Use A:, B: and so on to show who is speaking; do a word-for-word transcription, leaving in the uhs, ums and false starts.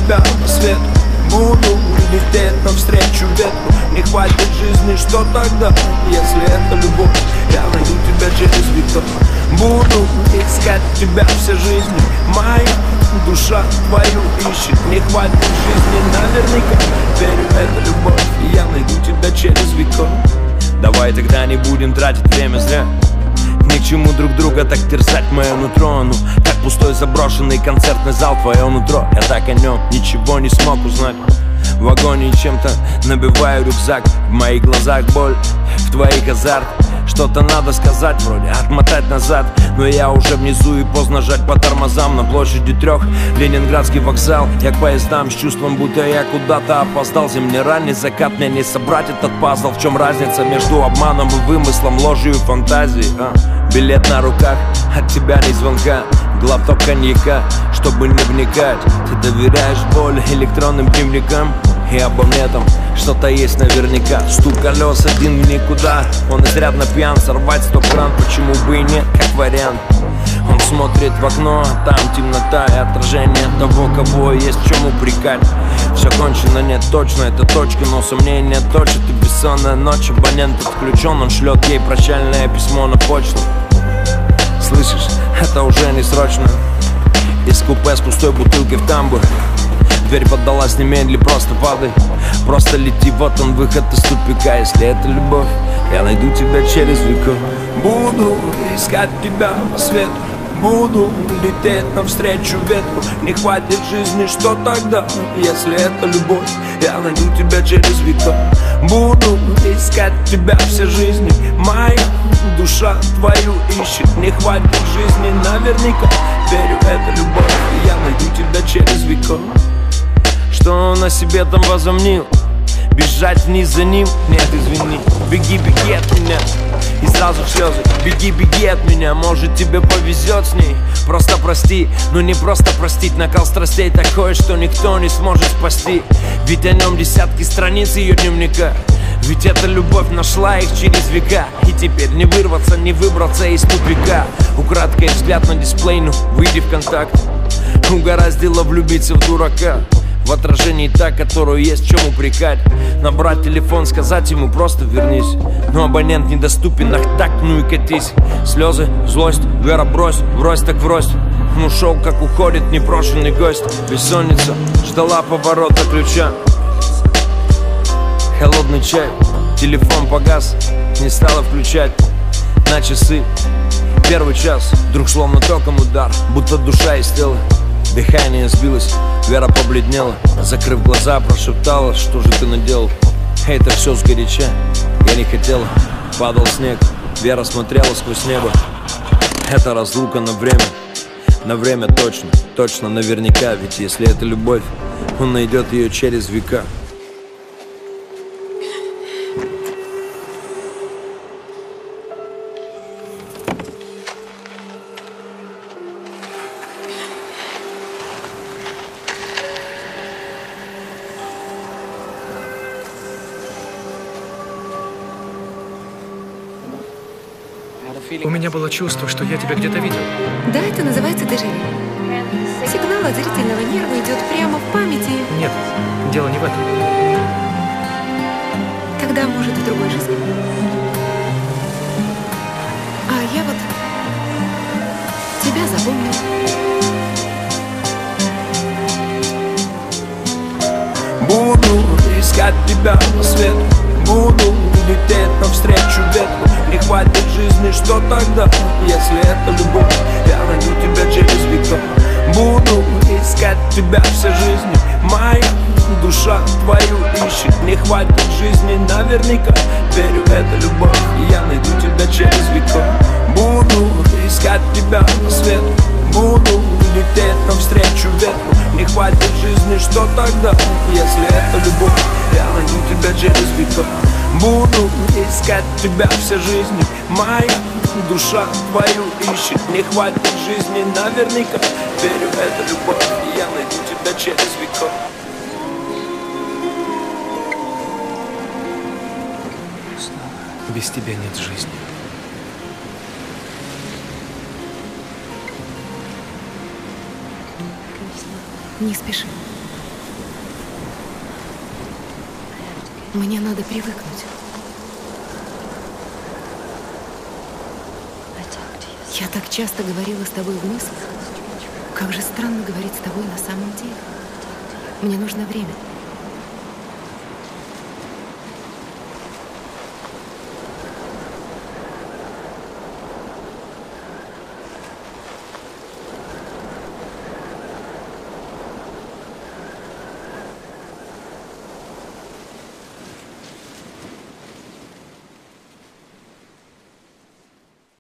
A: тебя по свету. Буду лететь навстречу ветру. Не хватит жизни, что тогда? Если это любовь, я найду тебя через века. Буду искать тебя всей жизни. Моя душа твою ищет. Не хватит жизни наверняка. Верю, это любовь, и я найду тебя через века.
B: Давай тогда не будем тратить время зря. Ни к чему друг друга так терзать мое нутро. Ну, как пустой заброшенный концертный зал твое нутро. Я так о нем ничего не смог узнать. В вагоне чем-то набиваю рюкзак. В моих глазах боль, в твоих азарт. Что-то надо сказать, вроде отмотать назад. Но я уже внизу и поздно жать по тормозам. На площади трех, Ленинградский вокзал. Я к поездам с чувством, будто я куда-то опоздал. Зимний ранний закат, мне не собрать этот пазл. В чем разница между обманом и вымыслом, ложью и фантазией, а? Билет на руках, от тебя ни звонка. Глоток коньяка, чтобы не вникать. Ты доверяешь боли электронным дневникам. И обо мне там что-то есть наверняка. Стук колес один в никуда. Он изрядно пьян, сорвать стоп кран. Почему бы и нет, как вариант. Он смотрит в окно, а там темнота и отражение того, кого есть в чем упрекать. Все кончено, нет, точно, это точка, но сомнения точат. И бессонная ночь, абонент отключен. Он шлет ей прощальное письмо на почту. Слышишь, это уже не срочно. Из купе с пустой бутылкой в тамбур. Дверь поддалась немедли, просто падай. Просто лети, вот он выход из тупика. Если это любовь, я найду тебя через века.
A: Буду искать тебя по свету. Буду лететь навстречу ветру. Не хватит жизни, что тогда? Если это любовь, я найду тебя через века. Буду искать тебя всей жизни. Моя душа твою ищет. Не хватит жизни наверняка. Верю, это любовь, и я найду тебя через века.
B: Что он о себе там возомнил? Бежать вниз за ним? Нет, извини. Беги, беги от меня. И сразу слезы. Беги, беги от меня. Может тебе повезет с ней. Просто прости, но не просто простить. Накал страстей такой, что никто не сможет спасти. Ведь о нем десятки страниц ее дневника. Ведь эта любовь нашла их через века. И теперь не вырваться, не выбраться из тупика. Украдкой взгляд на дисплей, ну выйди в контакт. Угораздило влюбиться в дурака. В отражении та, которую есть в чем упрекать. Набрать телефон, сказать ему просто вернись. Но абонент недоступен, ах так, ну и катись. Слезы, злость, Вера брось, врозь так врозь. Он ушел, как уходит непрошенный гость. Бессонница ждала поворота ключа. Холодный чай, телефон погас, не стала включать. На часы, первый час, вдруг словно током удар. Будто душа из тела. Дыхание сбилось, Вера побледнела. Закрыв глаза, прошептала: что же ты наделал? Это все сгоряча, я не хотела. Падал снег, Вера смотрела сквозь небо. Это разлука на время. На время точно, точно, наверняка. Ведь если это любовь, он найдет ее через века.
C: У меня было чувство, что я тебя где-то видел.
D: Да, это называется дежавю. Сигнал от зрительного нерва идет прямо в памяти.
C: Нет, дело не в этом.
D: Тогда, может, в другой жизни. А я вот тебя запомнила.
A: Буду искать тебя по свету. Буду лететь навстречу ветру. Не хватит жизни, что тогда? Если это любовь, я найду тебя через века. Буду искать тебя всей жизни. Моя душа твою ищет. Не хватит жизни наверняка. Верю, это любовь, и я найду тебя через века. Буду искать тебя по свету. Буду лететь навстречу ветру. Не хватит жизни, что тогда? Если это любовь, я найду тебя через века. Буду искать тебя всей жизни. Моя душа твою ищет. Не хватит жизни наверняка. Верю, это любовь, и я найду тебя через века.
C: Без тебя нет жизни.
D: Не спеши. Мне надо привыкнуть. Я так часто говорила с тобой в мыслях. Как же странно говорить с тобой на самом деле. Мне нужно время.